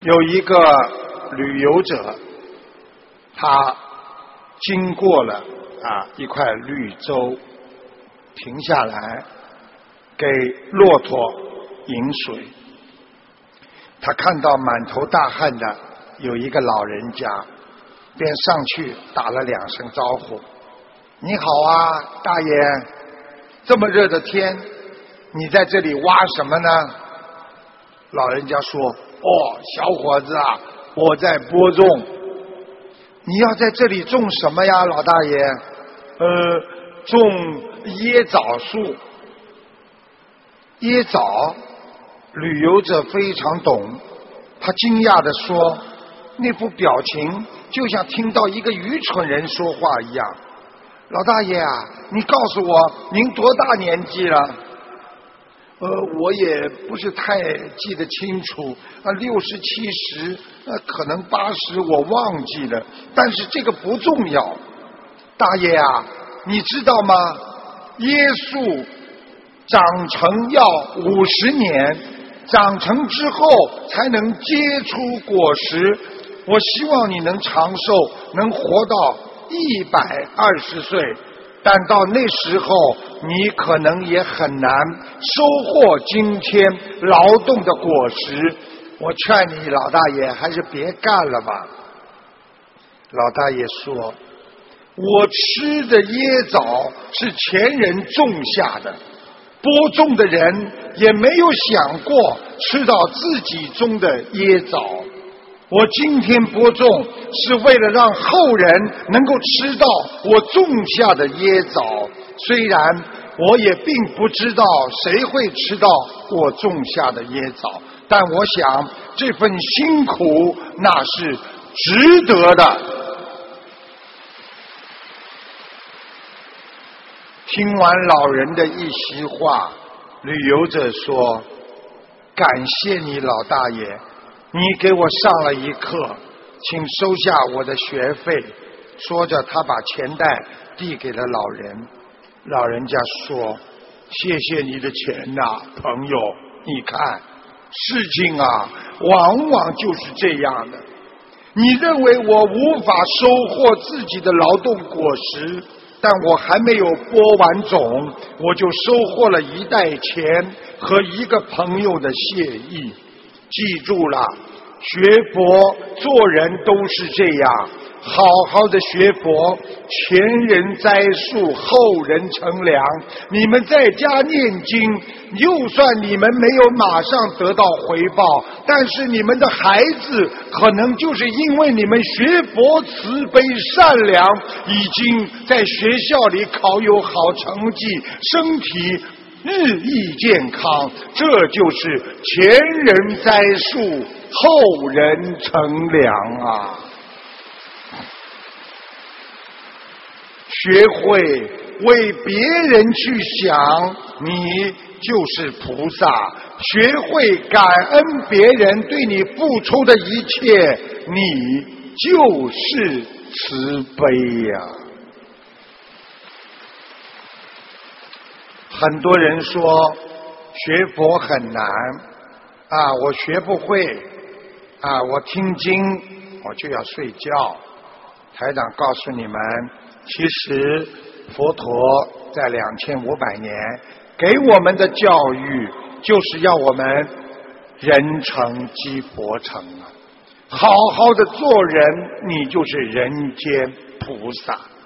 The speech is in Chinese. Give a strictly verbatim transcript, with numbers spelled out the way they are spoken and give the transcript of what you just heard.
有一个旅游者，他经过了啊一块绿洲，停下来给骆驼饮水。他看到满头大汗的有一个老人家，便上去打了两声招呼：“你好啊，大爷，这么热的天，你在这里挖什么呢？”老人家说：“哦，小伙子啊，我在播种。”“你要在这里种什么呀，老大爷？”“呃，种椰枣树。”椰枣？旅游者非常懂，他惊讶地说，那副表情就像听到一个愚蠢人说话一样。“老大爷啊，你告诉我，您多大年纪了？”“呃，我也不是太记得清楚，啊，六十七十，呃，可能八十，我忘记了。但是这个不重要。大爷啊，你知道吗？椰树长成要五十年，长成之后才能结出果实。我希望你能长寿，能活到一百二十岁。但到那时候，你可能也很难收获今天劳动的果实。我劝你，老大爷，还是别干了吧。”老大爷说：“我吃的椰枣是前人种下的，播种的人也没有想过吃到自己种的椰枣。我今天播种是为了让后人能够吃到我种下的椰枣，虽然我也并不知道谁会吃到我种下的椰枣，但我想这份辛苦那是值得的。”听完老人的一席话，旅游者说：“感谢你，老大爷，你给我上了一课，请收下我的学费。”说着，他把钱袋递给了老人。老人家说：“谢谢你的钱呐，朋友。你看，事情啊，往往就是这样的。你认为我无法收获自己的劳动果实，但我还没有播完种，我就收获了一袋钱和一个朋友的谢意。记住了，学佛做人都是这样，好好的学佛，前人栽树，后人乘凉。你们在家念经，就算你们没有马上得到回报，但是你们的孩子可能就是因为你们学佛慈悲善良，已经在学校里考有好成绩，身体日益健康。这就是前人栽树，后人乘凉啊！学会为别人去想，你就是菩萨；学会感恩别人对你付出的一切，你就是慈悲呀。很多人说学佛很难啊，我学不会啊，我听经我就要睡觉。台长告诉你们，其实佛陀在两千五百年给我们的教育，就是要我们人成即佛成啊！好好的做人，你就是人间菩萨。